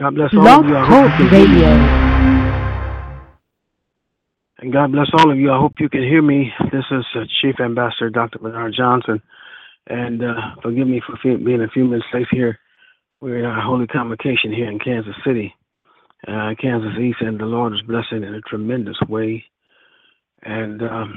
God bless all of Blog you. I hope you Talk can hear me. Radio. And God bless all of you. I hope you can hear me. This is Chief Ambassador Dr. Bernard Johnson. And forgive me for being a few minutes late here. We're in our Holy Convocation here in Kansas City, Kansas East, and the Lord is blessing in a tremendous way. And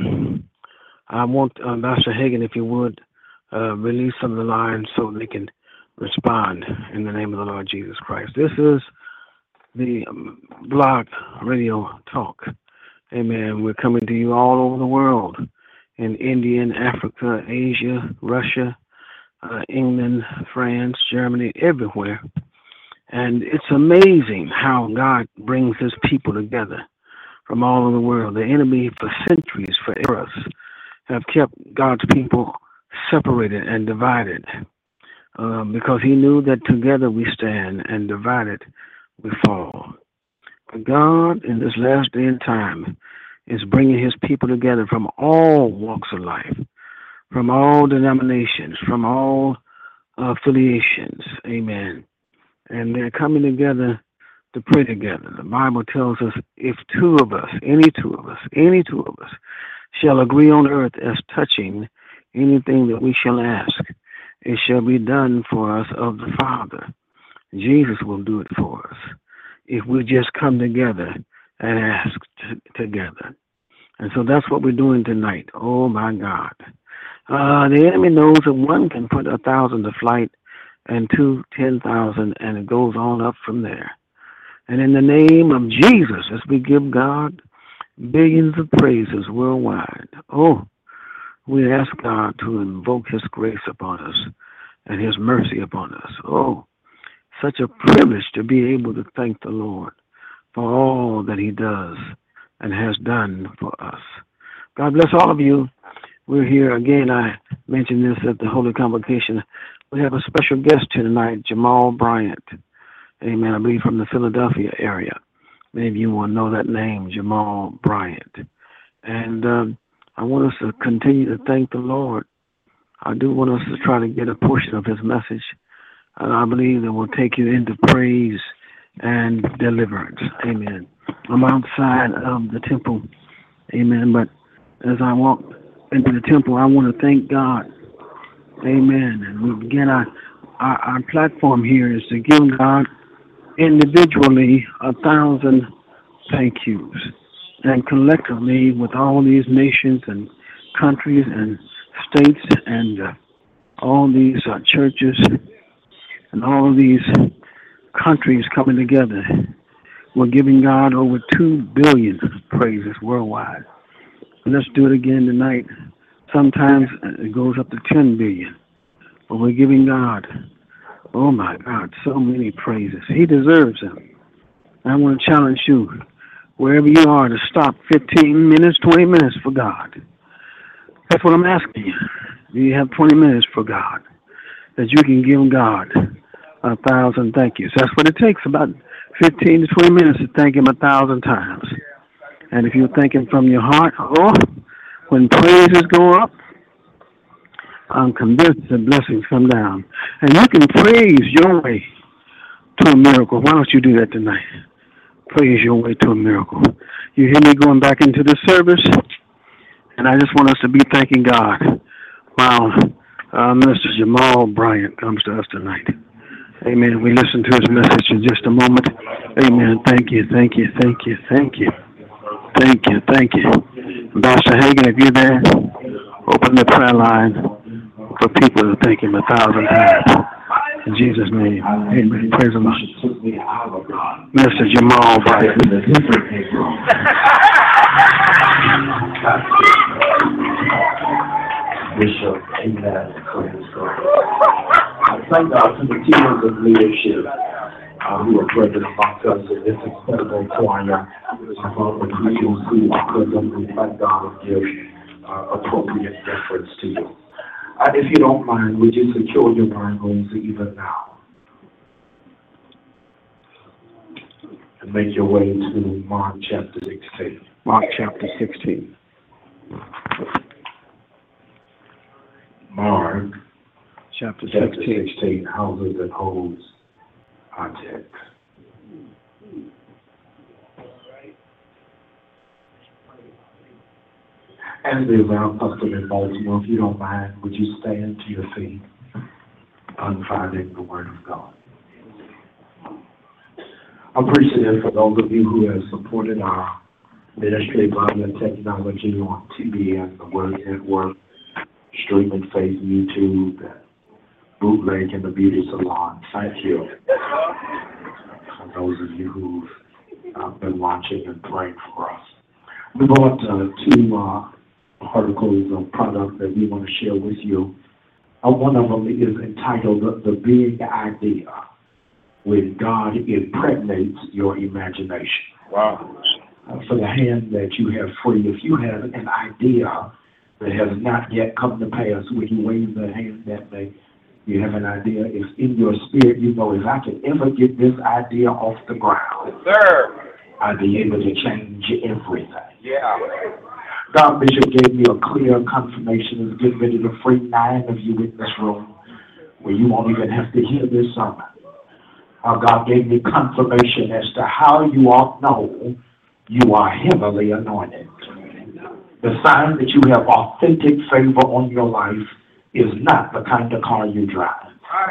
I want Ambassador Hagan, if you would, release some of the lines so they can respond in the name of the Lord Jesus Christ. This is the Blog Radio Talk. Amen. We're coming to you all over the world, in India, Africa, Asia, Russia, England, France, Germany, everywhere. And it's amazing how God brings his people together from all over the world. The enemy for centuries, for eras, have kept God's people separated and divided because he knew that together we stand and divided we fall. But God, in this last day and time, is bringing his people together from all walks of life, from all denominations, from all affiliations. Amen. And they're coming together to pray together. The Bible tells us if two of us, any two of us, shall agree on earth as touching anything that we shall ask, it shall be done for us of the Father. Jesus will do it for us if we just come together and ask together. And so that's what we're doing tonight. Oh, my God. The enemy knows that one can put 1,000 to flight and two, 10,000, and it goes on up from there. And in the name of Jesus, as we give God billions of praises worldwide, we ask God to invoke his grace upon us and his mercy upon us. Oh, such a privilege to be able to thank the Lord for all that he does and has done for us. God bless all of you. We're here again. I mentioned this at the Holy Convocation. We have a special guest here tonight, Jamal Bryant. Amen. I believe from the Philadelphia area. Many of you will know that name, Jamal Bryant. And I want us to continue to thank the Lord. I do want us to try to get a portion of his message. And I believe that will take you into praise and deliverance. Amen. I'm outside of the temple. Amen. But as I walk into the temple, I want to thank God. Amen. And we begin our platform here is to give God individually 1,000 thank yous. And collectively with all these nations and countries and states and all these churches and all of these countries coming together, we're giving God over 2 billion praises worldwide. And let's do it again tonight. Sometimes it goes up to 10 billion. But we're giving God, oh my God, so many praises. He deserves them. I want to challenge you, wherever you are, to stop 15 minutes, 20 minutes for God. That's what I'm asking you. Do you have 20 minutes for God? That you can give God 1,000 thank yous. That's what it takes, about 15 to 20 minutes to thank him 1,000 times. And if you thank him from your heart, when praises go up, I'm convinced that blessings come down. And you can praise your way to a miracle. Why don't you do that tonight? Praise your way to a miracle. You hear me going back into the service? And I just want us to be thanking God while Minister Jamal Bryant comes to us tonight. Amen. We listen to his message in just a moment. Amen. Thank you, thank you, thank you, thank you. Thank you, thank you. Ambassador Hagan, if you're there, open the prayer line for people to thank him 1,000 times. In Jesus' name. Amen. Praise the Lord. Mr. Jamal Bryant. Bishop, amen. Praise God. I thank God for the teams of leadership who are present amongst us in this incredible choir of all the Christians who are present. We thank God and give appropriate deference to you. If you don't mind, would you secure your Bibles even now and make your way to Mark chapter 16. Mark chapter 16. Mark chapter chapter 16. 16 houses and holds our text. As is our custom in Baltimore, if you don't mind, would you stand to your feet, unfinding the Word of God? I'm appreciative for those of you who have supported our ministry, Bible and Technology on TV and the Word Network, Streaming Faith, YouTube, Bootleg, and the Beauty Salon. Thank you. For those of you who've been watching and praying for us. We brought two articles of product that we want to share with you. One of them is entitled The Big Idea, when God impregnates your imagination. Wow. For the hand that you have free, if you have an idea that has not yet come to pass, when you wave the hand that day, you have an idea, it's in your spirit, you know, if I can ever get this idea off the ground, Yes, sir. I'd be able to change everything. Yeah. God, Bishop gave me a clear confirmation. Is getting ready to free 9 of you in this room where you won't even have to hear this sermon. God gave me confirmation as to how you ought know you are heavily anointed. The sign that you have authentic favor on your life is not the kind of car you drive.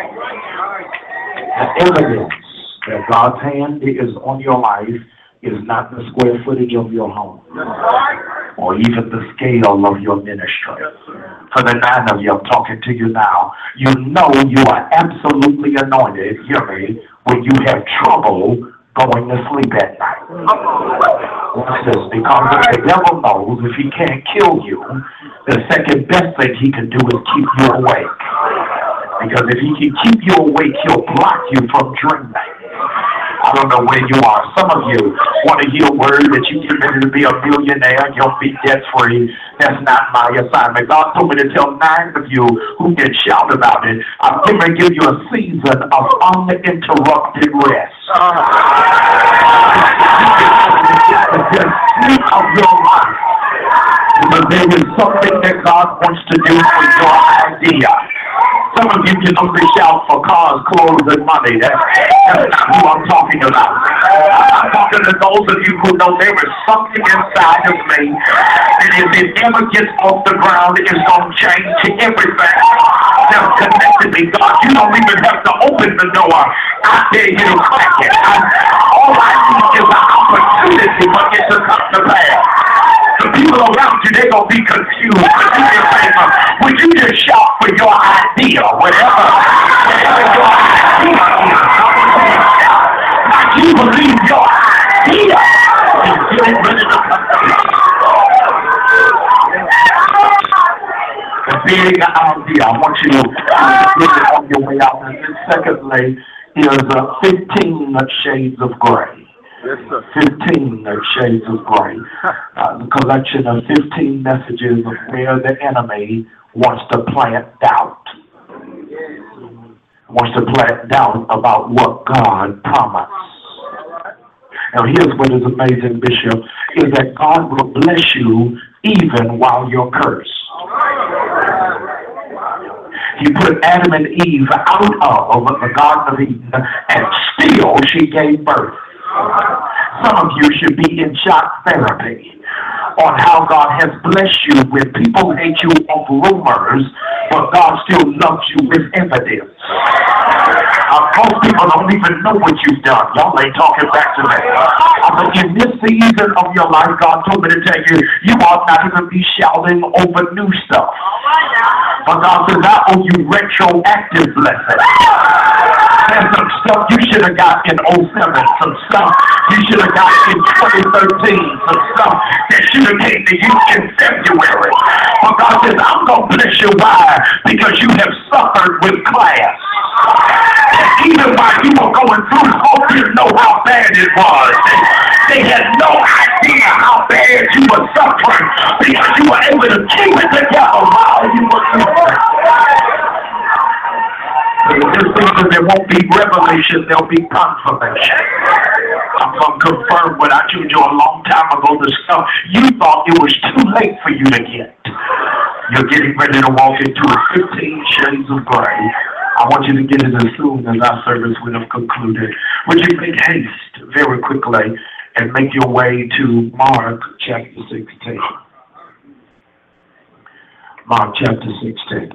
The evidence that God's hand is on your life is not the square footage of your home or even the scale of your ministry. For the 9 of you, I'm talking to you now, you know you are absolutely anointed, hear me, when you have trouble going to sleep at night. Watch this, because the devil knows if he can't kill you, the second best thing he can do is keep you awake. Because if he can keep you awake, he'll block you from dreaming. I don't know where you are. Some of you want to hear a word that you get ready to be a millionaire, you'll be debt-free. That's not my assignment. God told me to tell 9 of you who can shout about it, I'm going to give you a season of uninterrupted rest. Sleep of your life. But there is something that God wants to do for your idea. Some of you can only shout for cars, clothes, and money. That's not who I'm talking about. I'm talking to those of you who know there is something inside of me that if it ever gets off the ground, it's going to change everything that's connected me. God, you don't even have to open the door. I dare you to crack it. All I need is an opportunity for it to come to pass. The people around you, they're going to be confused. But do me a favor. Would you just shout for your idea, whatever your idea is? Like you believe your idea is getting ready to come to pass. The big idea, I want you to get it on your way out. And then secondly, is 15 Shades of Gray. Yes, sir. 15 Shades of Gray. The collection of 15 messages of where the enemy wants to plant doubt. Wants to plant doubt about what God promised. Now here's what is amazing, Bishop, is that God will bless you even while you're cursed. He put Adam and Eve out of the Garden of Eden, and still she gave birth. Some of you should be in shock therapy on how God has blessed you with people hate you of rumors, but God still loves you with evidence. Most people don't even know what you've done. Y'all ain't talking back to me. But in this season of your life, God told me to tell you, you ought not even be shouting over new stuff. But God says, I owe you retroactive blessings. There's some stuff you should have got in 07, some stuff you should have got in 2013, some stuff that should have came to you in February. But God says, I'm going to bless you. Why? Because you have suffered with class. And even while you were going through, folks didn't know how bad it was. They had no idea how bad you were suffering because you were able to keep it together while you were suffering. In this season, there won't be revelation, there'll be confirmation. I'm going to confirm what I told you a long time ago, the stuff you thought it was too late for you to get. You're getting ready to walk into a 15 Shades of Gray. I want you to get it as soon as our service would have concluded. Would you make haste very quickly and make your way to Mark chapter 16? Mark chapter 16.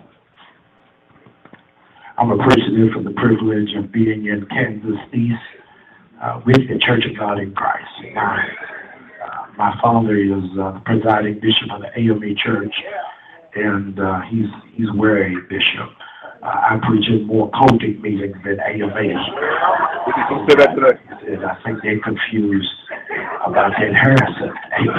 I'm appreciative for the privilege of being in Kansas East with the Church of God in Christ. My father is the presiding bishop of the AME Church, and he's where a bishop. I preach in more coding meetings than AMA. And I think they're confused about that Harrison.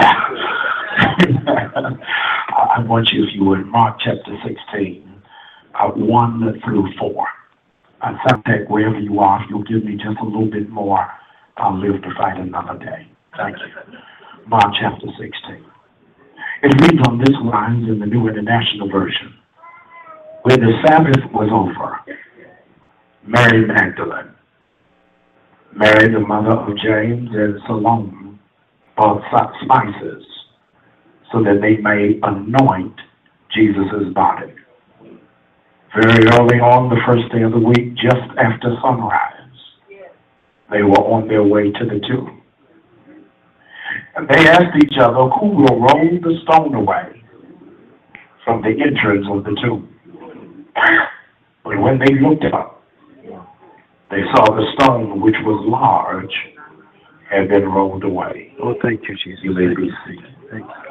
I want you, if you would, Mark chapter 16, 1 through 4. Sometime, wherever you are, if you'll give me just a little bit more, I'll live to fight another day. Thank you. Mark chapter 16. It reads on this lines in the New International Version. When the Sabbath was over, Mary Magdalene, Mary the mother of James, and Salome bought spices so that they may anoint Jesus' body. Very early on the first day of the week, just after sunrise, they were on their way to the tomb. And they asked each other, who will roll the stone away from the entrance of the tomb? But when they looked up, they saw the stone, which was large, had been rolled away. Oh, thank you, Jesus. You may be seated. Thank you.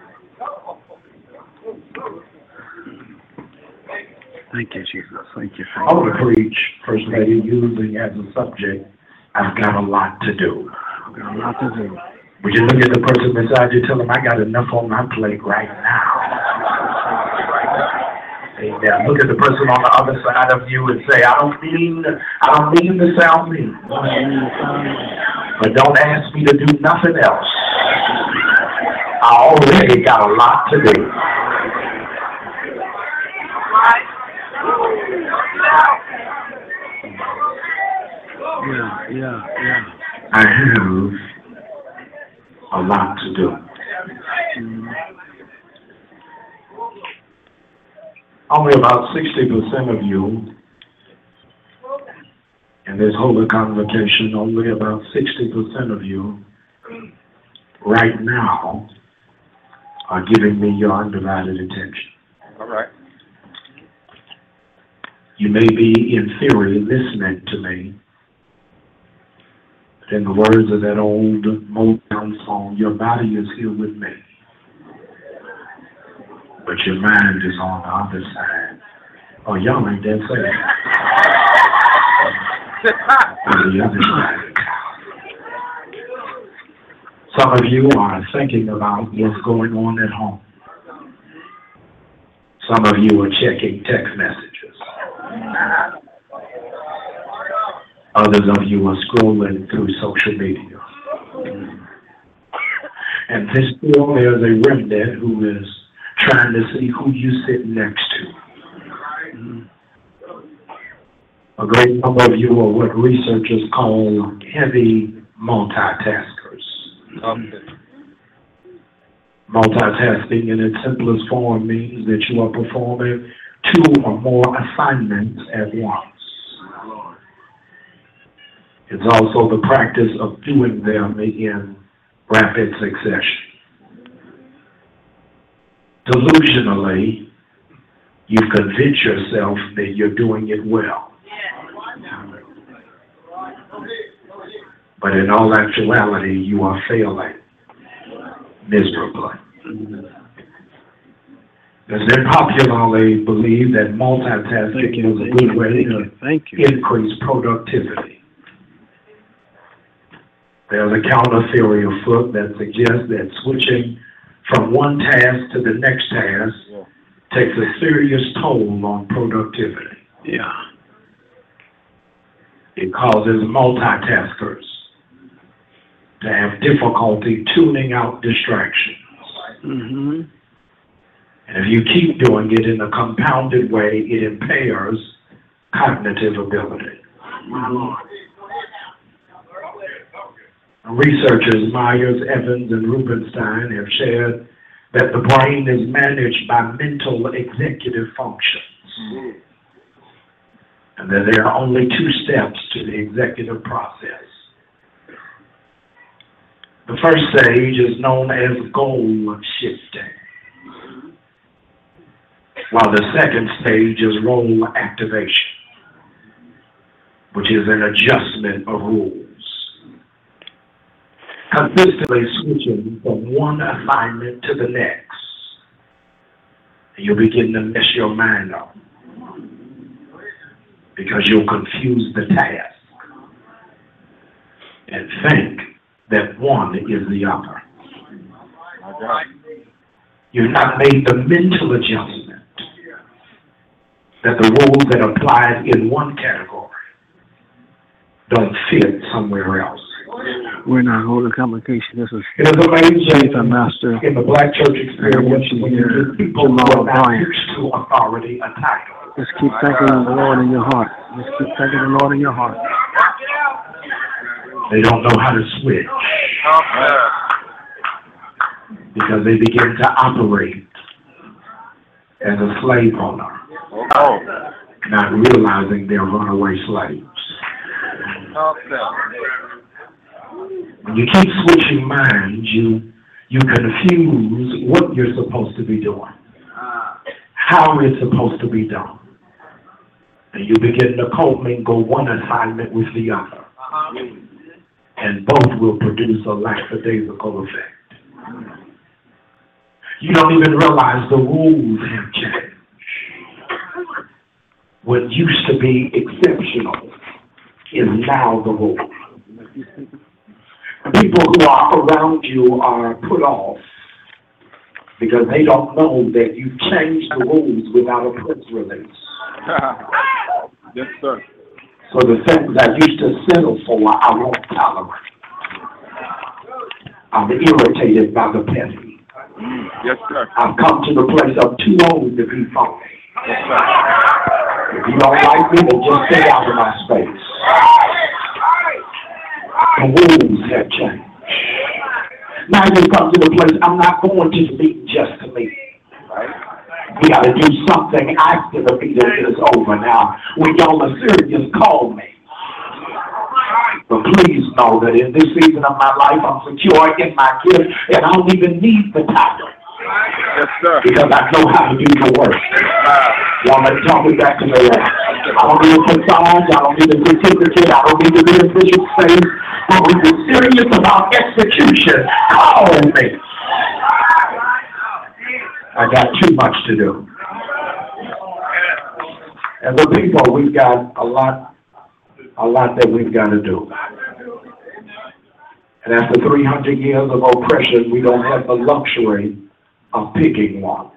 Thank you, Jesus. Thank you. I want to preach, First Lady, using as a subject, I've got a lot to do. I've got a lot to do. Would you look at the person beside you, tell them, I got enough on my plate right now. Amen. Look at the person on the other side of you and say, I don't mean to sound mean. But don't ask me to do nothing else. I already got a lot to do. Yeah. I have a lot to do. Only about 60% of you in this holy convocation, only about 60% of you right now are giving me your undivided attention. All right. You may be in theory listening to me. In the words of that old Motown song, your body is here with me, but your mind is on the other side. Oh, y'all ain't that safe. On the other side. Some of you are thinking about what's going on at home. Some of you are checking text messages. Others of you are scrolling through social media. And still there's a remnant who is trying to see who you sit next to. A great number of you are what researchers call heavy multitaskers. Multitasking in its simplest form means that you are performing 2 or more assignments at once. It's also the practice of doing them in rapid succession. Delusionally, you've convinced yourself that you're doing it well. But in all actuality, you are failing miserably. It's been popularly believed that multitasking is a good way to increase productivity. There's a counter theory afoot that suggests that switching from one task to the next task takes a serious toll on productivity. Yeah. It causes multitaskers to have difficulty tuning out distractions. Mm-hmm. And if you keep doing it in a compounded way, it impairs cognitive ability. Mm-hmm. Researchers Myers, Evans, and Rubenstein have shared that the brain is managed by mental executive functions, and that there are only 2 steps to the executive process. The first stage is known as goal shifting. while the second stage is role activation, which is an adjustment of rules. Consistently switching from one assignment to the next, and you'll begin to mess your mind up because you'll confuse the task and think that one is the other. You've not made the mental adjustment that the rules that apply in one category don't fit somewhere else. We're not holding convocation. This is It is amazing Chief and Master. in the black church experience when you give people who are not used to authority a title. Just keep thanking the Lord in your heart. Just keep thanking the Lord in your heart. They don't know how to switch because they begin to operate as a slave owner, not realizing they're runaway slaves. When you keep switching minds, you confuse what you're supposed to be doing, how it's supposed to be done. And you begin to commingle one assignment with the other. And both will produce a lackadaisical effect. You don't even realize the rules have changed. What used to be exceptional is now the rule. And people who are around you are put off because they don't know that you've changed the rules without a press release. Yes, sir. So the things I used to settle for, I won't tolerate. I'm irritated by the petty. Yes, sir. I've come to the place I'm too old to be phony. Yes, sir. If you don't like me, then just stay out of my space. The rules have changed. Now you come to the place I'm not going to meet just to meet. We got to do something after the meeting is over. Now, when y'all are serious, call me. But please know that in this season of my life, I'm secure in my gift, and I don't even need the title. Yes, sir. Because I know how to do the work. Y'all let me talk it back to me. I don't need a facade. I don't need a certificate. I don't need to be a bishop's face. But when you're serious about execution, call me. I got too much to do. And the people, we've got a lot that we've got to do. And after 300 years of oppression, we don't have the luxury of picking one.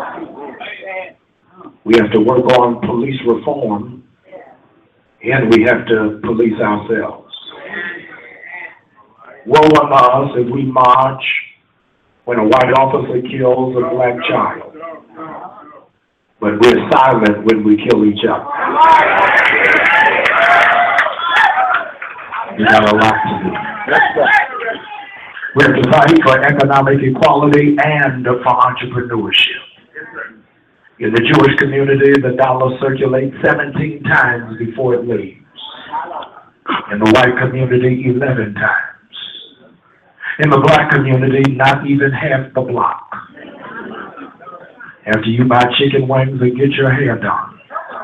We have to work on police reform, and we have to police ourselves. Woe unto us if we march when a white officer kills a black child, but we're silent when we kill each other. We got a lot to do. We have to fight for economic equality and for entrepreneurship. In the Jewish community, the dollar circulates 17 times before it leaves. In the white community, 11 times. In the black community, not even half the block. After you buy chicken wings and get your hair done,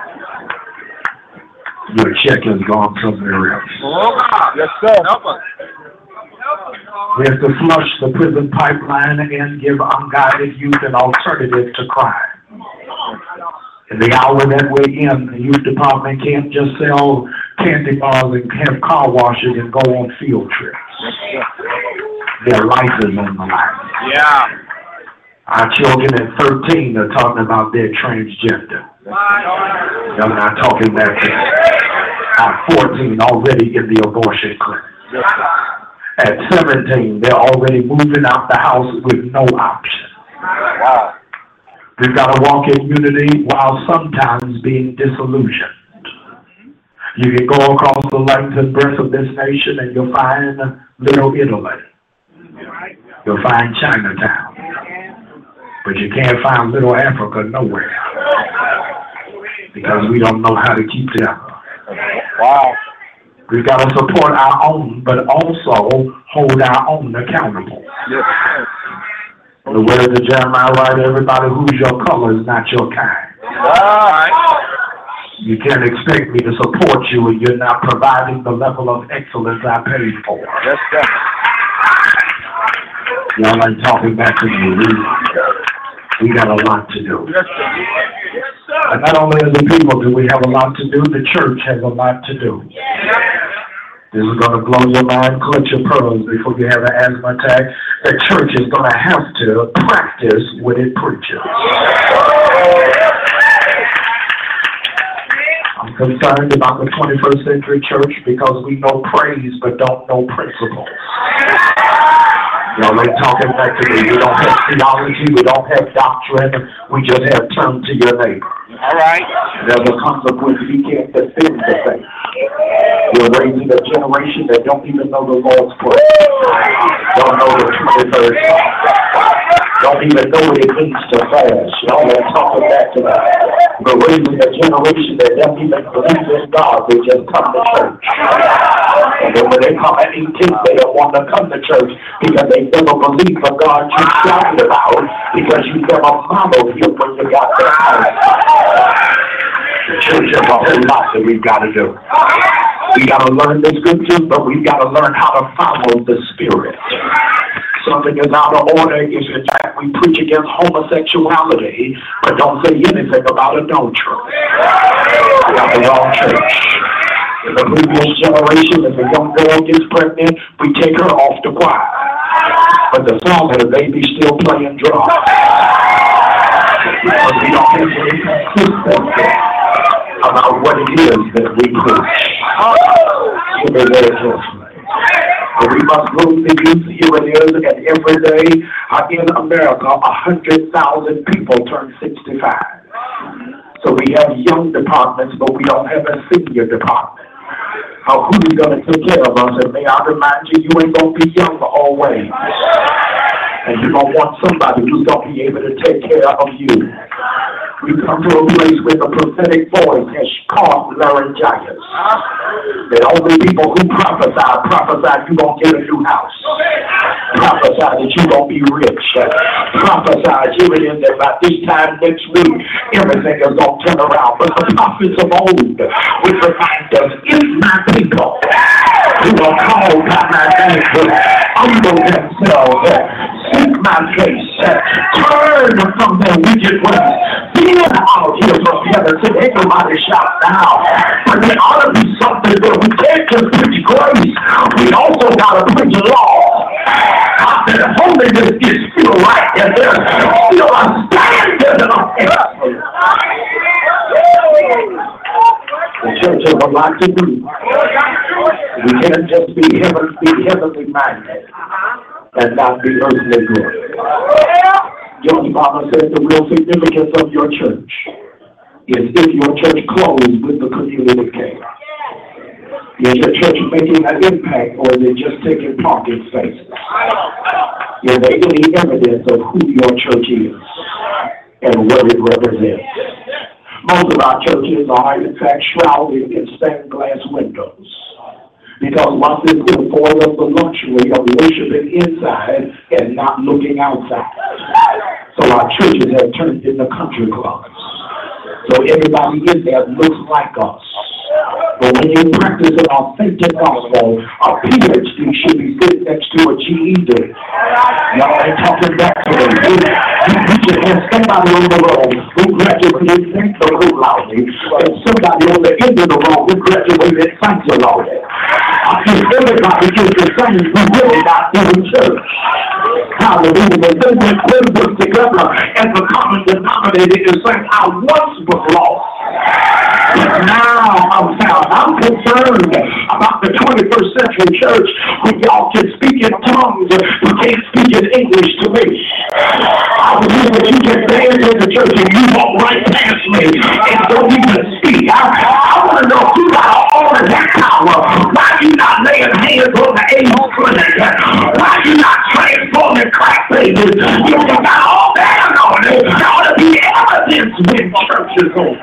your check has gone somewhere else. Yes, sir. Help us. We have to flush the prison pipeline and give unguided youth an alternative to crime. In the hour that we're in, the youth department can't just sell candy bars and have car washes and go on field trips. Their life is on the line. Yeah. Our children at 13 are talking about their transgender. I'm not talking back to our 14 already in the abortion clinic. Yes, At 17, they're already moving out the house with no option. wow. We've got to walk in unity while sometimes being disillusioned. You can go across the length and breadth of this nation and you'll find Little Italy. You'll find Chinatown. But you can't find Little Africa nowhere. Because we don't know how to keep together. Wow. We've got to support our own, but also hold our own accountable. Yes, sir. The words of Jeremiah write, everybody who's your color is not your kind. All right. You can't expect me to support you and you're not providing the level of excellence I paid for. Yes, sir. Y'all ain't talking back to me. We got a lot to do. Yes, sir. Yes, sir. And not only as a people do we have a lot to do, the church has a lot to do. This is going to blow your mind, clutch your pearls before you have an asthma attack. The church is going to have to practice what it preaches. I'm concerned about the 21st century church because we know praise but don't know principles. Y'all ain't talking back to me. We don't have theology. We don't have doctrine. We just have turn to your neighbor. All right. There's a consequence. You can't defend the faith. You're raising a generation that don't even know the Lord's Prayer. Don't know the 23rd Psalm. Don't even know what it means to fast. Y'all ain't talking back to me. We're raising a generation that don't even believe in God. They just come to church. And then when they come at 18, they don't want to come to church because they never believe the God you shouted about because you never modeled him when you got there. The church has a whole lot that we've got to do. We got to learn the scriptures, but we've got to learn how to follow the Spirit. Something is out of order if in fact we preach against homosexuality, but don't say anything about adultery. We got the wrong church. In the previous generation, if a young girl gets pregnant, we take her off the choir. But the father, the baby still playing drums. Because we don't have any consistency about what it is that we preach. So they're very carefully. But we must move the youth. Here it is, and every day in America, 100,000 people turn 65. So we have young departments, but we don't have a senior department. Who's going to take care of us? And may I remind you, you ain't going to be young always. And you're going to want somebody who's going to be able to take care of you. We come to a place where the prophetic voice has caused laryngitis. That only people who prophesy, you're going to get a new house. Prophesy that you're going to be rich. Prophesy, here it is, that by this time next week, everything is going to turn around. But the prophets of old would remind us, if my people who are called by my name will humble themselves, seek my face, turn from their wicked ways, then I'll hear from heaven. So everybody shout now. But there ought to be something that we can't just preach grace. We also got to preach law. That holiness is still right, and there's still a standard of excellence. The church has a lot to do. We can't just be heavenly minded and not be earthly good. John Mama said the real significance of your church is if your church closed with the community care. Is your church making an impact, or is it just taking parking spaces? Is there any evidence of who your church is and what it represents? Most of our churches are, in fact, shrouded in stained glass windows. Because once it's afforded us the luxury of worshiping inside and not looking outside. So our churches have turned into country clubs. So everybody in there looks like us. But when you practice an authentic gospel, a PhD should be sitting next to a GED. Y'all ain't talking back to me. You should have somebody on the road who graduated sancta cum laude, and somebody on the end of the road who graduated sancta laude. I think everybody is the same who really not doing church. Hallelujah. They put this together, and the common denominator is saying, I once was lost, but now I'm found. I'm concerned about the 21st century church when y'all can speak in tongues but can't speak in English to me. I believe that you can stand in the church and you walk right past me and don't even speak. I want to know if you got all of that power. Why you not laying hands on the AIDS clinic? Why you not transforming crack babies? You got all that on it. There ought to be evidence when churches open.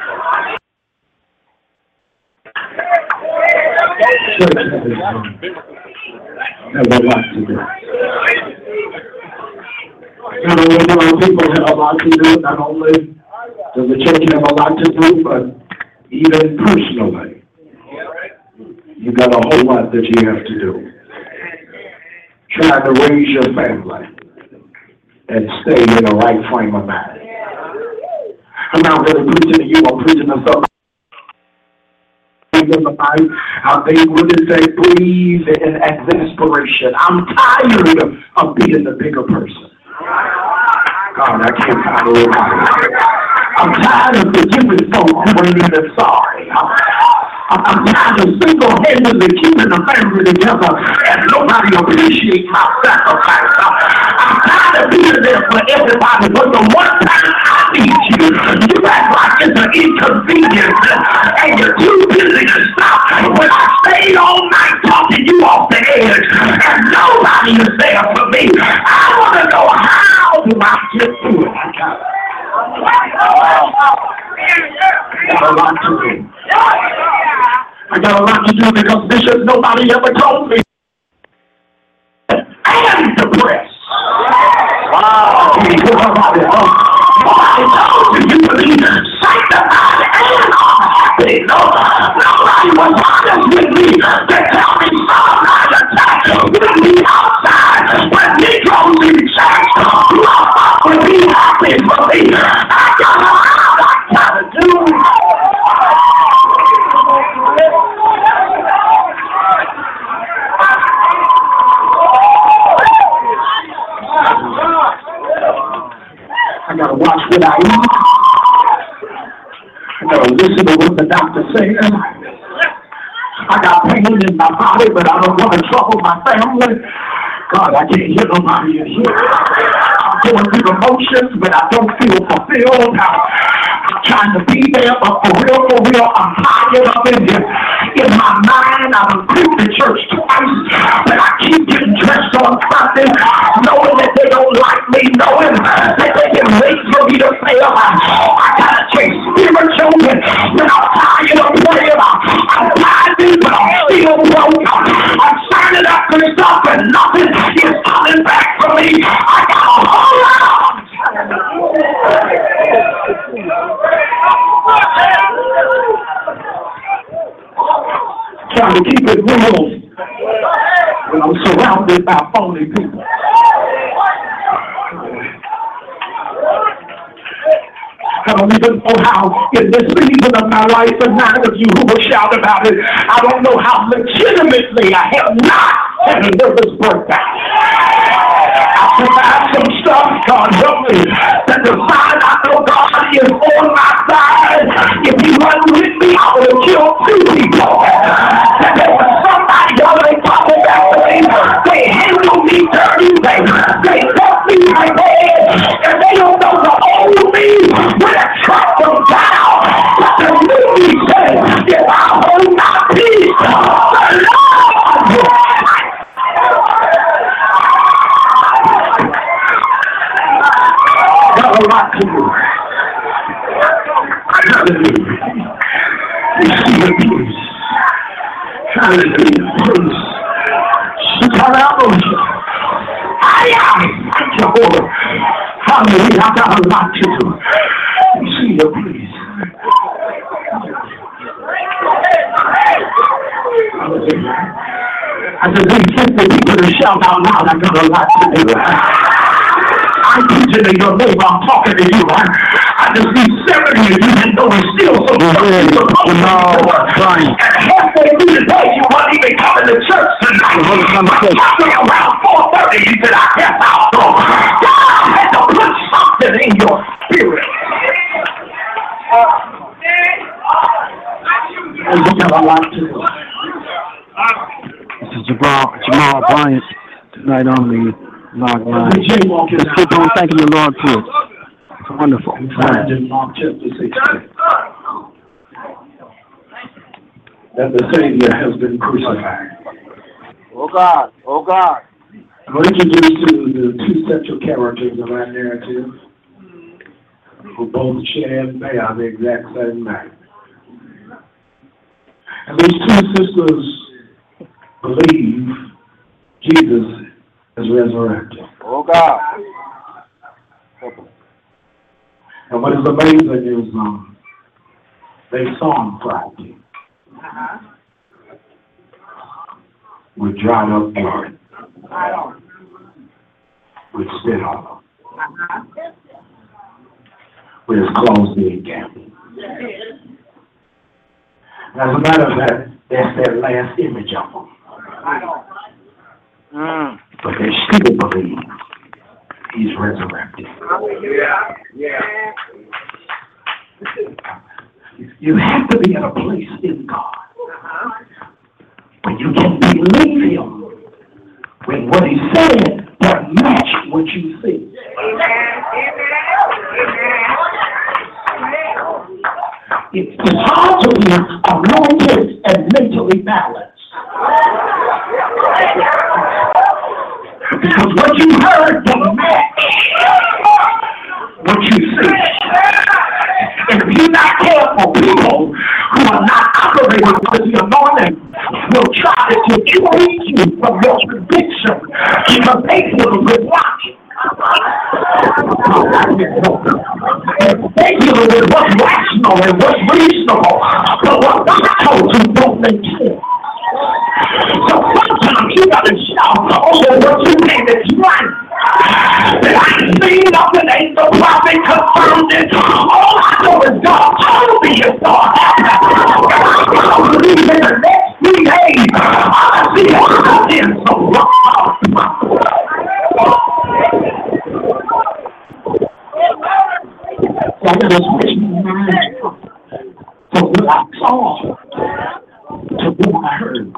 Church has a lot to do. Not only do our people have a lot to do, not only does the church have a lot to do, but even personally, you got a whole lot that you have to do. Trying to raise your family and stay in the right frame of mind. I'm not really preaching to you, I'm preaching to somebody in the night. How they would say, breathe in exasperation. I'm tired of being the bigger person. God, I can't find a little. I'm tired of forgiving folks who ain't even sorry. I'm tired of single-handedly keeping the family together and nobody appreciates my sacrifice. I'm tired of being there for everybody, but the one time I need you, you act like it's an inconvenience and you're too busy to stop. When I stayed all night talking you off the edge and nobody is there for me, I want to know how do I get through it? I got a lot to do. I got a lot to do because Bishop, nobody ever told me. I'm depressed. Wow. Nobody told you you believe sanctified and unhappy. Nobody was honest with me to tell me somebody attack with me outside. When Negroes in church, love would be happy for me. I got a lot to do. I gotta watch what I eat. I gotta listen to what the doctor says. I got pain in my body, but I don't want to trouble my family. God, I can't hear nobody in here. I'm going through the motions, but I don't feel fulfilled. I'm trying to be there, but for real, I'm tired of it. In my mind, I've quit the church twice, but I keep getting dressed on Sunday, knowing that they don't like me, knowing that they can wait for me to fail. I gotta chase spiritual when I'm tired of praying. I'm tired, but I'm still broke. I'm signing up for stuff and nothing is coming back for me. I got a whole lot. Trying to keep it real when I'm surrounded by phony people. I don't even know how, in this season of my life, the nine of you who will shout about it, I don't know how legitimately I have not had a nervous breakdown. I survived some stuff, God help me, that the sign I know God is on my side. If he wasn't with me, I would have killed two people. That there was somebody already talking back to me. They handled me dirty. They left me like that. And they don't know the old me when it tracked them down. But the new me said, if I hold my peace, the Lord. Got a lot to do. Hallelujah. Receive peace. Hallelujah. Praise. Jehovah. Hallelujah. I got a lot to do. Receive your peace. I just need 50 people to shout out loud. I got a lot to do. I'm preaching to your neighbor. I'm talking to you. I just need 70 of you and know it's still some stuff you're supposed to do. And halfway through the day, you weren't even coming to church tonight. Probably around 4:30, you said, I guess I'll go. God had to put something in your spirit. And you got a lot to do. This is Jamal Bryant tonight on the log line. Let's keep on thanking the Lord for it. It's wonderful. In Mark chapter 16, that the Savior has been crucified. Oh God, oh God. I'm introduced to the two central characters of our narrative who both share and bear the exact same night. And these two sisters believe Jesus is resurrected. Oh God. And what is amazing is they song Friday with dried up blood, with spit on them, with his clothes being gambled. As a matter of fact, that's their last image of him. But they still believe he's resurrected. You have to be in a place in God when you can believe him when what he said doesn't match what you see. It's hard to be anointed and mentally balanced. Because what you heard doesn't match what you see. And if you're not careful, people who are not operating with the anointing will try to degrade you from your conviction because they feel with watching. They feel with what's rational and what's reasonable. But what God told you don't make sense. So sometimes you got to shout over what you think is right. That I ain't seen nothing, ain't the prophet confirmed it. All I know is God told me it's going to happen. And I gotta believe in the next 3 days. I see all in so long. So I gotta switch my mind from what I saw to what I heard.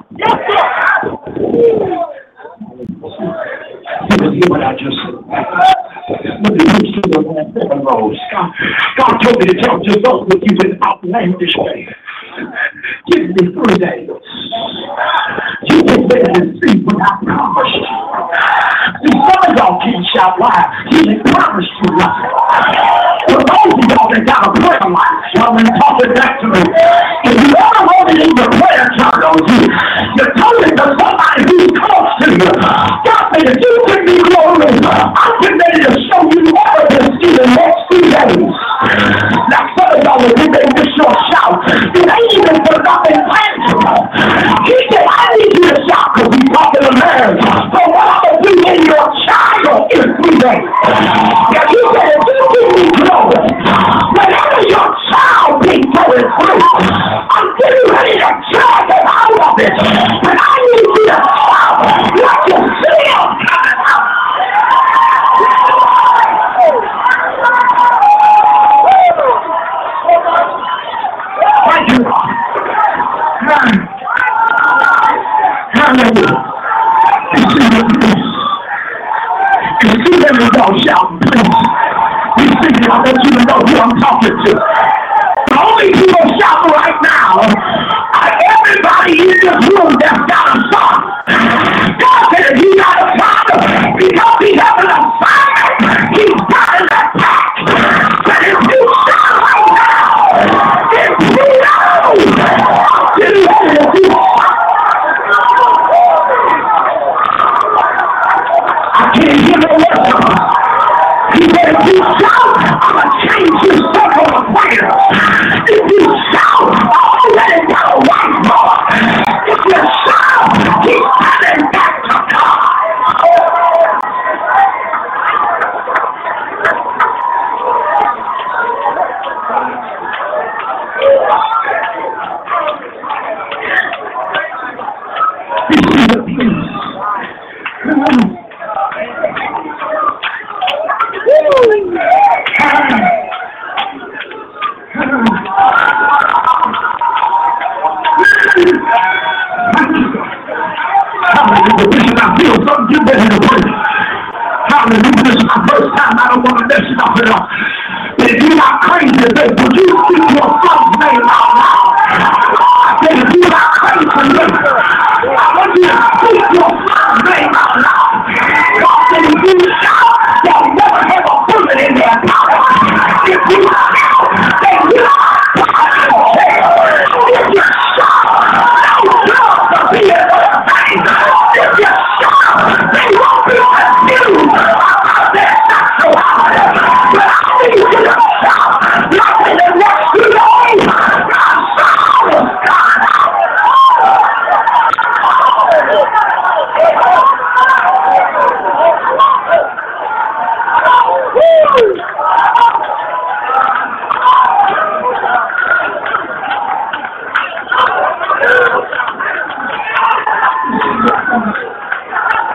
You can hear what I just said. Let me preach to the last 7 rows. God told me to tell just those with you in outlandish faith. Give me 3 days. You can better to see what I promised you. See, some of y'all can't shout live. He didn't promise you nothing. For those of y'all that got a prayer life, y'all been talking back to me. If you ever wrote it in your prayer journal, you told it to somebody who's close to you. God said, if you give me glory, I'm getting ready to show you evidence in the next 2 days. Now, some of y'all will give this your shout. It ain't even for nothing tangible. He said, I need you to shout because he's talking to man. So what I'm going to do in your child in 3 days. Now, he said, if you give me glory, whenever your child be going through, I'm getting ready to drag them out of it. But I need you to shout like you see him coming out. Thank you, God. Hallelujah. You see them without shouting, please. You see them, I want you to know who I'm talking to. The only people shouting right now are everybody in this room that's got a son. God said if you got a father, because he has an assignment, he's got an attack. But if you shout right now, if you know, I'm getting ready to do I can't hear the word. He said, if you shout, I'm going to change your circle of prayer. If you shout, I already got a white boy. If you shout, he's coming back to God. You see the peace. Hallelujah, I feel something get ready to break. Hallelujah, this is my first time. I don't want to mess it up at all. But if you're not crazy today, would you speak your son's name out loud? I said, if you're not crazy today, I want you to speak your son's name out loud. God said, if you shout, they'll never have a bullet in their power. If you shout, they will not die in jail. If you shout, no drugs will be in their veins. If you shout, they won't be confused about their sexuality.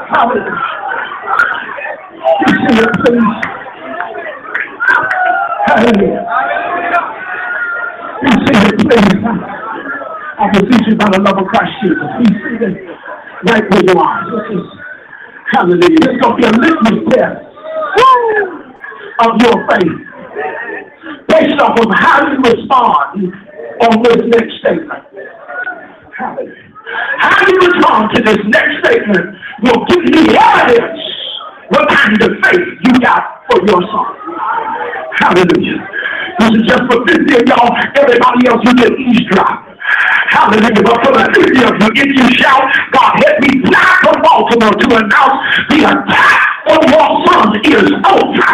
Hallelujah. You sing it, please. Hallelujah. You sing it, please. I beseech you by the love of Christ Jesus. Please sing it right where you are. This is, hallelujah. This is going to be a litmus test of your faith based off of how you respond on this next statement. Hallelujah. How you respond to this next statement will give me evidence what kind of faith you got for your son. Hallelujah. This is just for 50 of y'all. Everybody else, you can eavesdrop. Hallelujah. But for the 50 of you, if you shout, God help me fly from Baltimore to announce the attack on your son is over.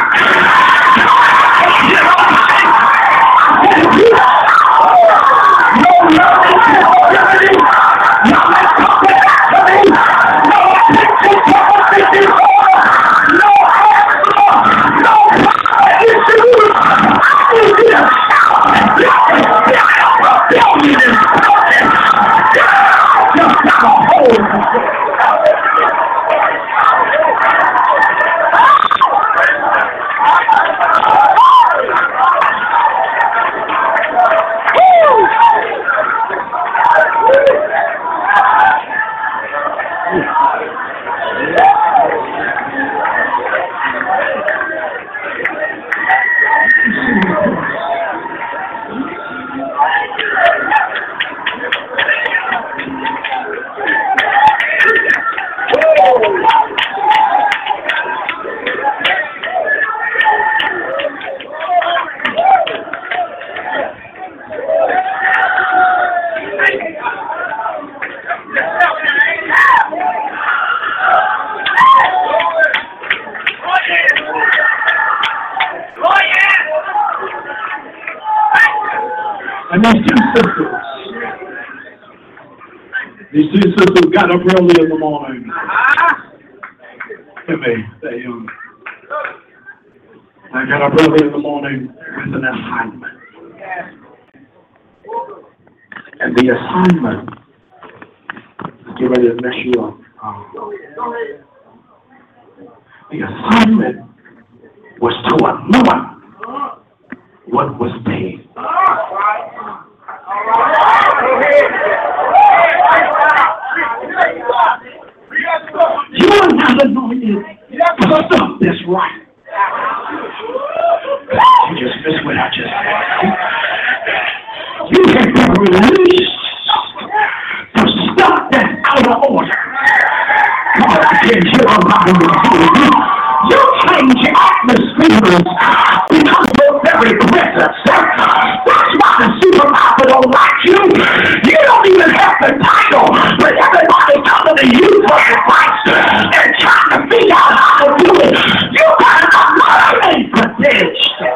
These two sisters got up early in the morning. They got up early in the morning with an assignment. And the assignment, get ready to mess you up. The assignment was to anoint what was paid. You are not anointed for stuff that's right. You just missed what I just said. You have been released for stuff that's out of order. God, I can't hear a lot of you. You change atmospheres because you're very present. That's why the supermarket don't like you. You don't even have the title, but everybody coming to you for advice and trying to figure out how to do it. You got a learning potential.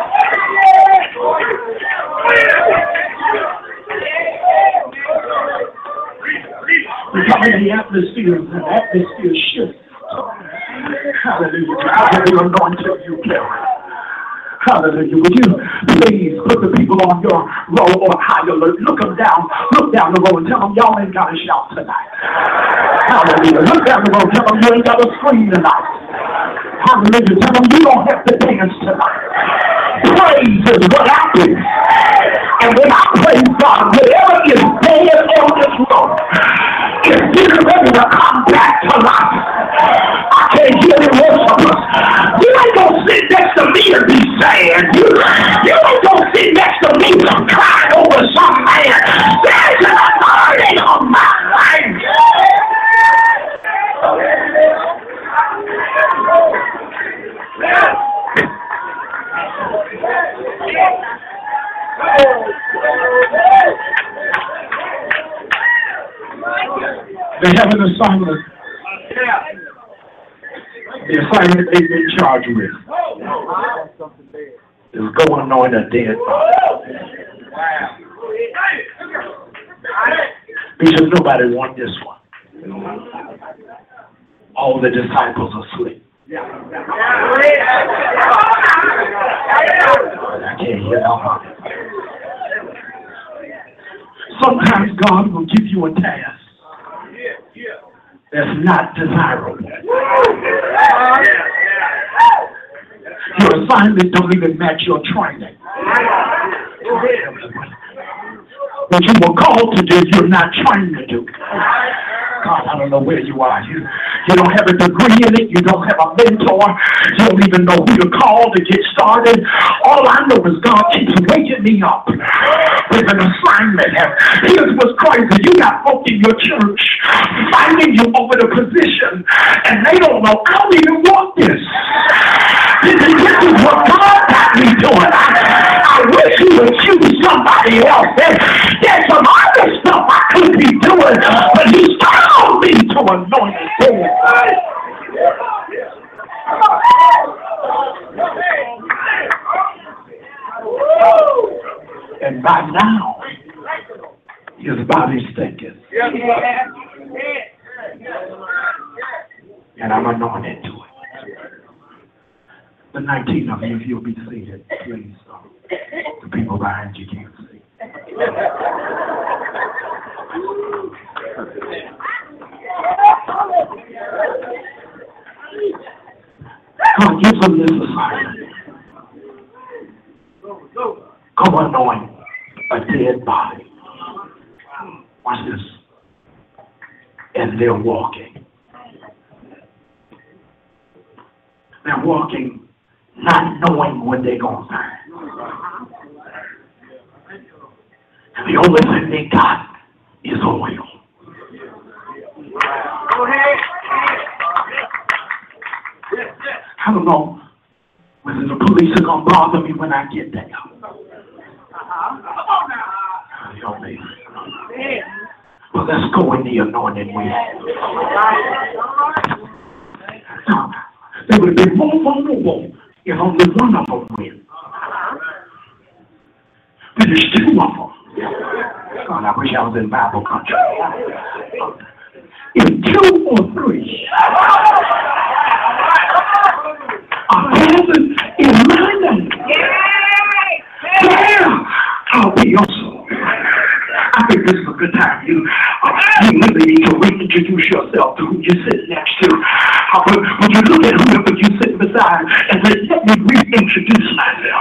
We come in the atmosphere, and the atmosphere shifts. Hallelujah. How the anointing you carry. Hallelujah. Would you please put the people on your row or high alert? Look them down. Look down the row and tell them y'all ain't got to shout tonight. Hallelujah. Look down the row and tell them you ain't got to scream tonight. Hallelujah. Tell them you don't have to dance tonight. Praise is what happens. And when I praise God, whatever is dead on this road is getting ready to come back to life. I can't hear the worshipers. You ain't gonna sit next to me and be sad. You ain't gonna sit next to me crying over some man. There's an authority on my life. They have an assignment. The assignment they've been charged with is go anoint a dead body. Because nobody want this one. All the disciples are asleep. I can't hear nobody. Sometimes God will give you a task that's not desirable. Your assignment don't even match your training. What you were called to do, you're not trying to do. God, I don't know where you are. You don't have a degree in it. You don't have a mentor. You don't even know who to call to get started. All I know is God keeps waking me up with an assignment. Here's what's crazy. You got folk in your church fighting you over the position, and they don't know, I don't even want this. This is what God got me doing. I wish He would choose somebody else. There's some other stuff I could be doing, but He's called me to anoint Him. And by now, his body's thinking. And I'm anointed to it. The 19 of you, if you'll be seated, please. The people behind you can't see. God gives them this assignment. Go anoint a dead body. Watch this. And they're walking. They're walking not knowing what they're going to find. And the only thing they got is oil. I don't know whether the police are going to bother me when I get there. Well, let's go in the anointed way. Now, they would have been more vulnerable if only one of them went. But there's two of them. God, I wish I was in Bible country. If 2 or 3 are present in my name, there I'll be also. I think this is a good time. You really need to reintroduce yourself to who you're sitting next to. Would you look at whoever you're sitting beside and say, let me reintroduce myself.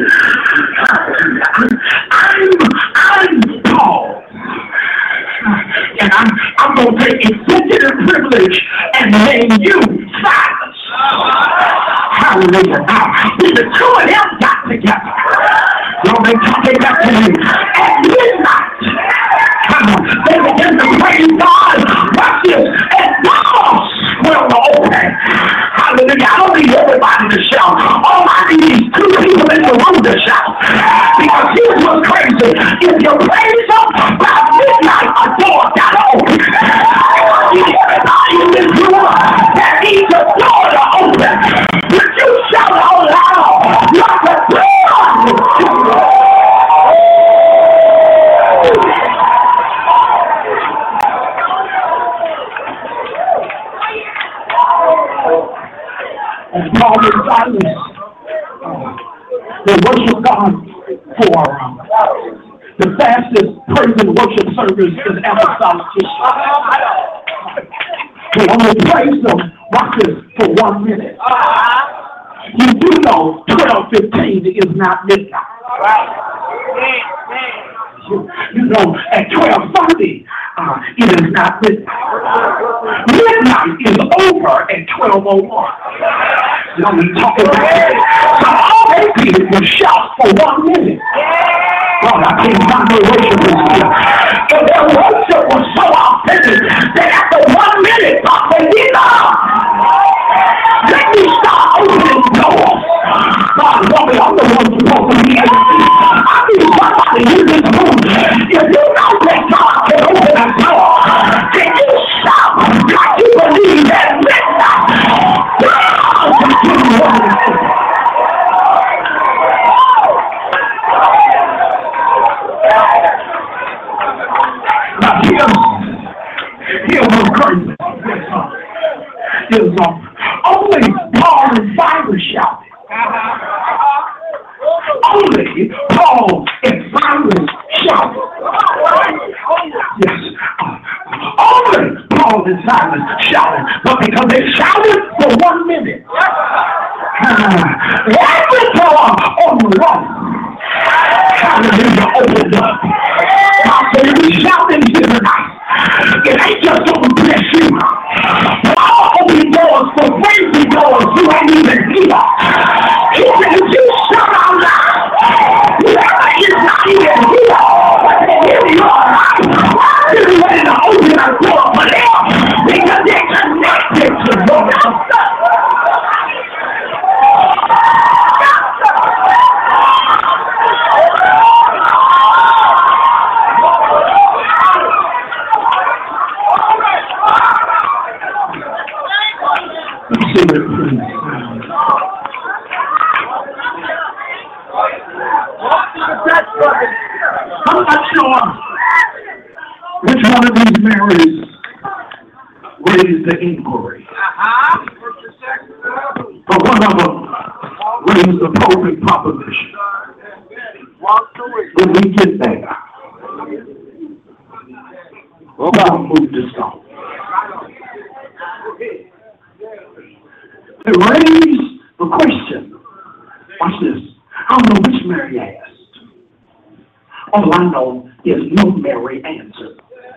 I'm Paul. And I'm going to take executive privilege and name you Silas. Hallelujah. Now, when the 2 of them got together, y'all ain't talking back to me. At midnight, they began to praise God. Watch this. And doors will open. Hallelujah. I don't need everybody to shout. All I need is 2 people in the room to shout. Because here's what's crazy. If you praise Him by midnight, a door got to open. Everybody in this room that needs a door to open. Would you shout out loud like a door? And Paul and Silas, they worship God for the fastest praise and worship service in apostolic history. They only praise them, watch this, for 1 minute. You do know 12:15 is not midnight. You know, at 12:30, it is not midnight. Midnight is over at 12:01. You know, we talking about that. So all they did was shout for 1 minute. God, I can't find no worshipers here. And their worship was so authentic that after 1 minute, God said, let me start opening doors. God, Robert, I'm the one supposed to be able to. I need somebody in this room. If you know that God can open a door, then you shout like you believe that midnight. God can do wonders. Now here's what's crazy. Only Paul and Silas shouted. Only Paul and Silas shouted. Yes. Only Paul Paul and Silas shouting, but because they shouted for 1 minute. Every door on the wall, hallelujah, opened up. God said, if we shout in here tonight, it ain't just going to bless you. But I'll open doors for crazy doors you ain't even here. He said, if you shout out loud, whoever is not even here, but they hear your life, they're ready to open a door for them because they're connected to your house. I'm not sure which one of these Marys raised the inquiry. But one of them raised the perfect proposition. When we get there, we're going to move the stone. They raised the question. Watch this. I don't know which Mary asked. All I know is no Mary answered.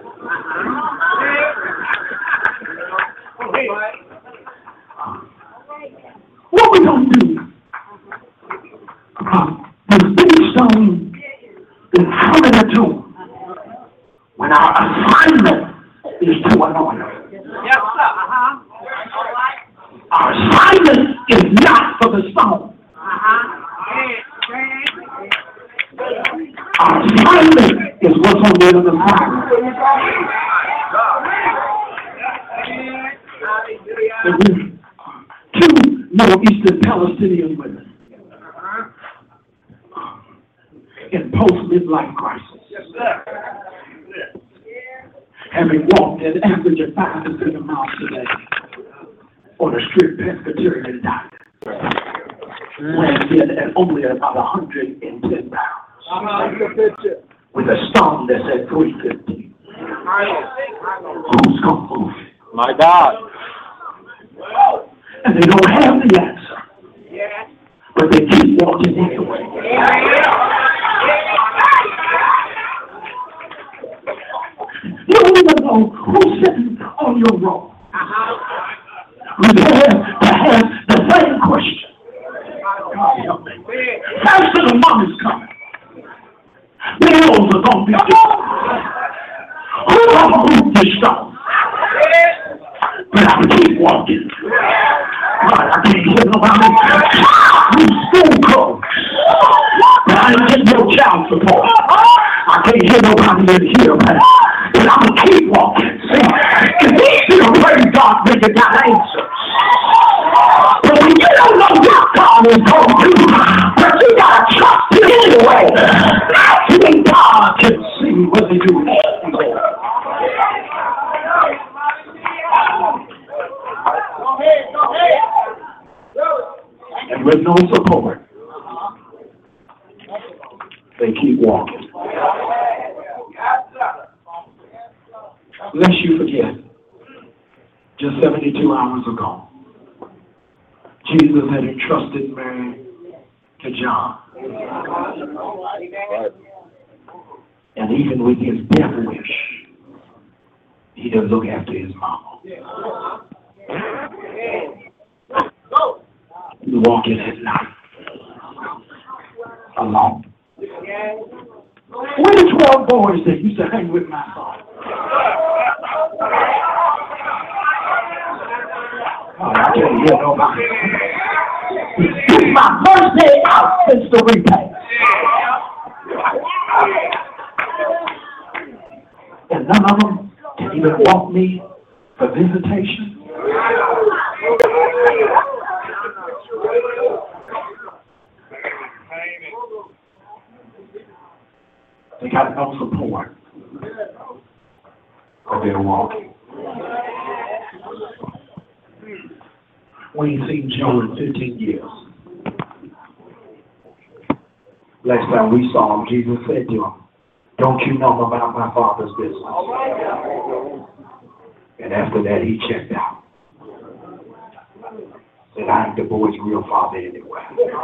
What we going to do? The big stone is coming to tomb when our assignment is to anoint her. Yes, sir. Our assignment is not for the stone. Our assignment is what's on the other side. Two Middle-Eastern Palestinian women in post-midlife crisis, having walked an average of 5 to 7 miles today on a strict pescatarian diet, landed at only about 110 pounds, with a stone that's at 350. Who's going to move it? My God. And they don't have the answer, but they keep walking anyway. You don't even know who's sitting on your row. Who has the same question. God help me. Pastor, the money's coming. Bills are going to be due. Who's going to move this stone? But I keep walking. God, I can't hear nobody. These school clothes. But I ain't getting no child support. I can't hear nobody in here, man. But I'm going to keep walking. See, if these people praise God, they can got answers. But when you don't know what God is going to do, but you got to trust Him anyway. That's when God can see what they do. And with no support, they keep walking. Lest you forget, just 72 hours ago, Jesus had entrusted Mary to John. And even with his death wish, he didn't look after his mama. You walking at night alone. Where the 12 boys that used to hang with my father? Oh, I can't hear nobody. This is my first day out since the repay. And none of them can even walk me for visitation. They got no support, but they're walking. We ain't seen Joe in 15 years. Last time we saw him, Jesus said to him, "Don't you know about my Father's business?" And after that, he checked out. Said, I ain't the boy's real father anyway.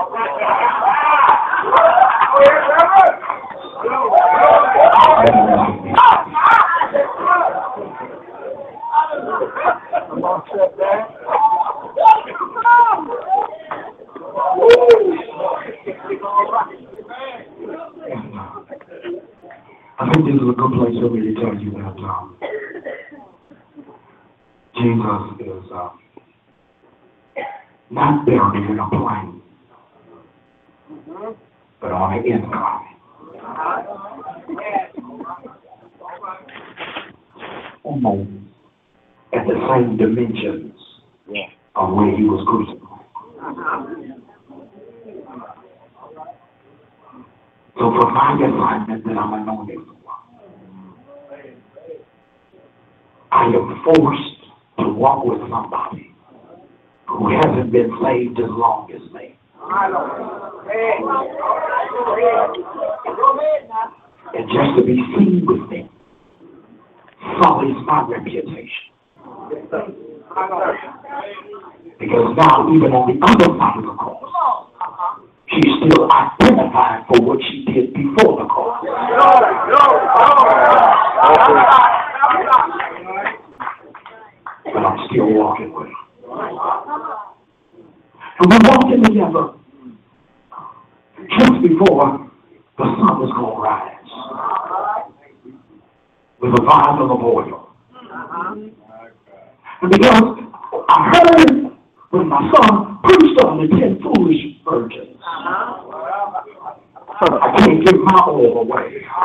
I think this is a good place for me to tell you that Jesus is not buried in a plane, but on an incline. Almost at the same dimensions of where he was crucified. So for my assignment that I'm anointed for, I am forced to walk with somebody who hasn't been saved as long as me. And just to be seen with me sullies my reputation. Because now, even on the other side of the cross, she's still identified for what she did before the cross. But I'm still walking with her. And we're walking together just before the sun was going to rise with a vial of oil. And because I heard when my son preached on the 10 foolish virgins, I can't give my oil away.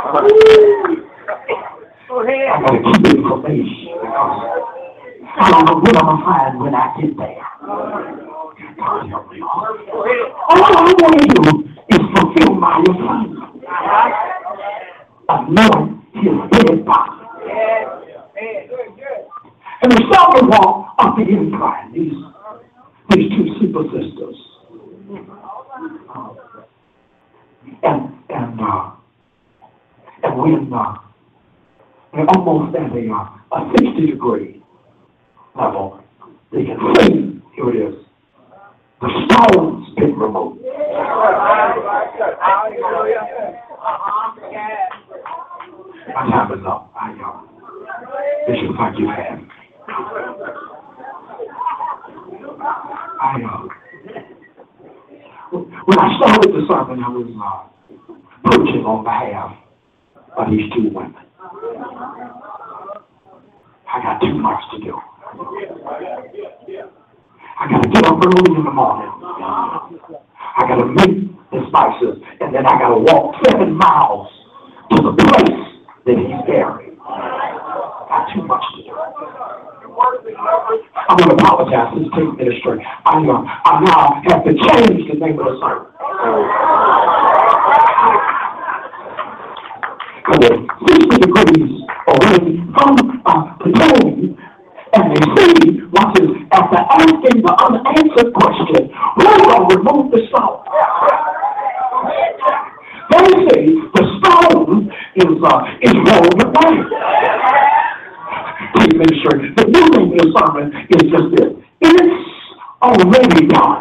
I got to keep information because I don't know what I'm going to find when I get there. God help me. All I want to do is fulfill my assignment. Anoint his dead body. And we start to walk up the incline, these two super sisters. And we're almost at a 60-degree level. They can see, here it is, the stone's been removed. My time is up. Bishop, thank you for having me. When I started the sermon, I was preaching on behalf of these two women. I got too much to do. I got to get up early in the morning. I got to make the spices, and then I got to walk 7 miles to the place that he's buried. I got too much to do. I want to apologize to the team ministry. I now have to change the name of the sermon. Because 60 degrees away from the tomb, and they see, watch this, after asking the unanswered question, who will remove the stone? They say the stone is rolled away. Ministry. The new name of the sermon is just this. It's already done.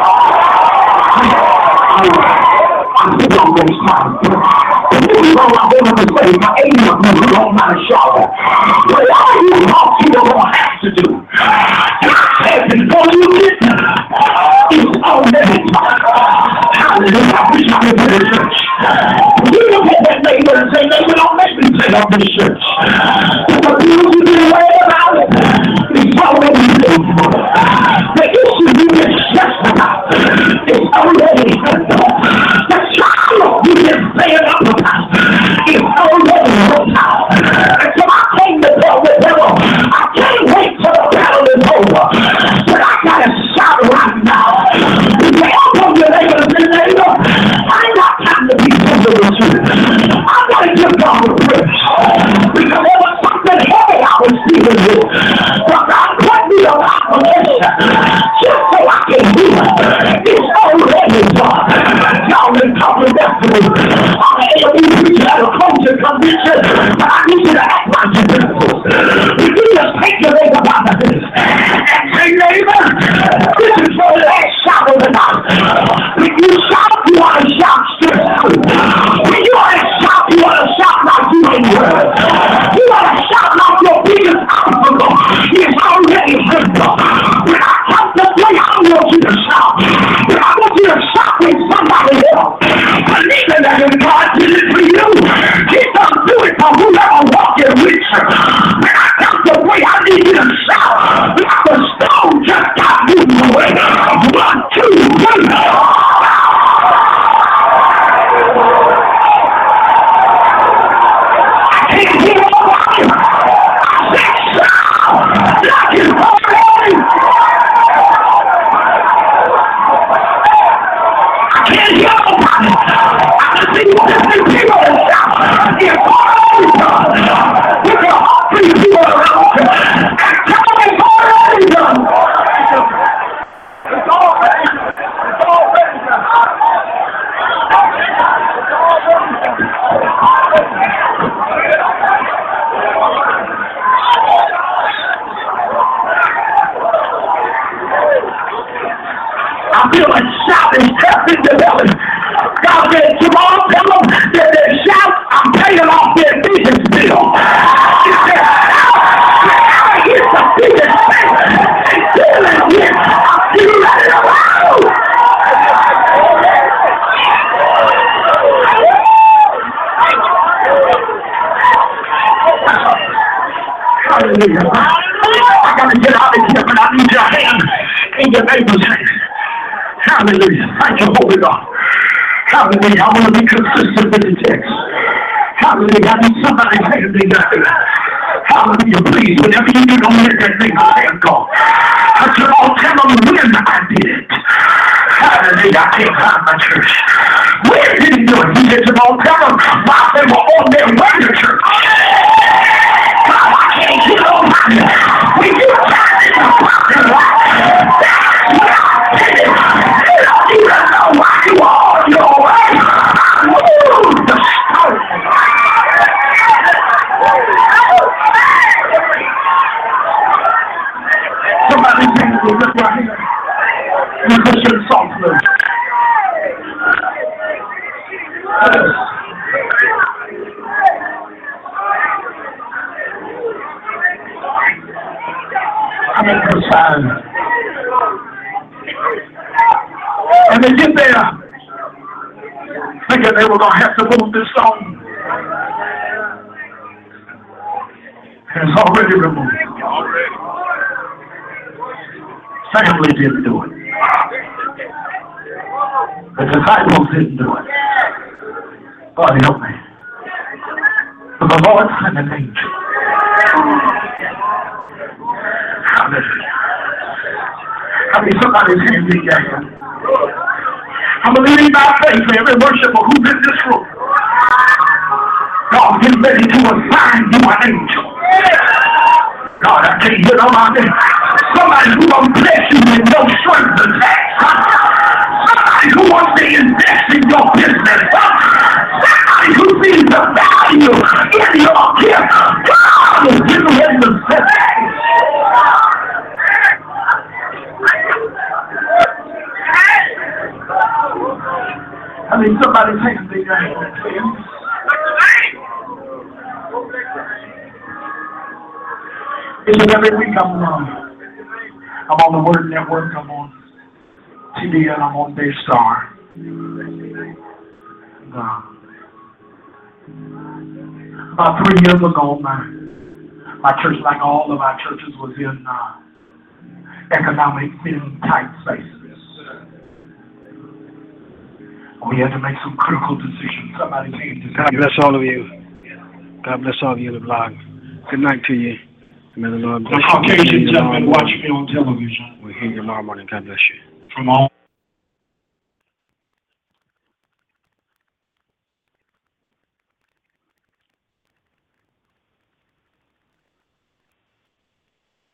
I think I'm going to start. The new song I'm going to say, my 80 of you who don't mind shouting. Whatever you want, you don't have to do. God said before you get there, it's already done. Hallelujah. I wish I could be in church. You look at that neighbor and say, neighbor, don't make me say I'm in church. Because you be aware about it. It's already done. The issue you get stressed about is already done. The trial you get fed up about is already worked out. And so I came to tell the devil, I can't wait till the battle is over. But I gotta shout right now. Tell your neighbor, neighbor, I ain't got time to be simple with you. I gotta give God a praise. Because there was something heavy I was dealing with. But God put me on opposition just so I can do it. It's already done. Y'all been talking back to me. I'm an AOB preacher at a culture convention, but I need you to act like you're principles. If you just take your leg about the business and say, neighbor, this is for the last shout of the night. When you shout, you want to shout straight through. When you want to shout, you want to shout like you ain't heard. You want to shout like your biggest obstacle is already heard. When I come to play, I want you to shout. But I want you to shout with somebody else. Believing that if God did it for you, He's going to do it for whoever walking with you. When I come to play, I need you to shout like the stone just got moved away. 1, 2, 3. I feel a shout is trapped in the belly. God said, tomorrow tell them that they shout, I'm paying off their vision bill. He said, now here's the biggest thing. And feeling it, I'm still ready to roll. Hallelujah. I got to get out of here, but I need your hand in your neighbor's hand. Hallelujah. Thank you, Holy God. Hallelujah. I want to be consistent with the text. Hallelujah. I need somebody's hand in that. Hallelujah. Please, whenever you do, don't let that thing hand go. I said, oh, tell them when I did it. Hallelujah. I can't find my church. Where did he do it? He said, oh, tell them while they were on their way to church. God, I can't get on my way. When you find in the parking lot, that's what I did it. You don't know why you are on your way. Move the stone. Somebody sing to me, lift your hand. You Christian softly. I'm in the sign. And they get there, thinking they were going to have to move this song. And it's already removed. Family didn't do it. The disciples didn't do it. God help me. But the Lord sent an angel. Hallelujah. I mean, somebody's hand in your hand. I'm believing by faith for every worshiper who's in this room. God is ready to assign you an angel. God, I can't hear nobody. Somebody who will bless you with no strings attached. Somebody who wants to invest in your business. Somebody who sees the value in your gift. God is getting ready to set that. I mean, somebody's hand in your hand, please. It's every week I'm on the Word Network, I'm on TV, and I'm on Daystar. About 3 years ago, my church, like all of our churches, was in economic thin, tight spaces. We had to make some critical decisions. Somebody's hand is God bless all of you. God bless all of you in the blog. Good night to you. May the Lord bless you. Caucasian gentlemen watch me on television. We'll hear you tomorrow morning. God bless you. From all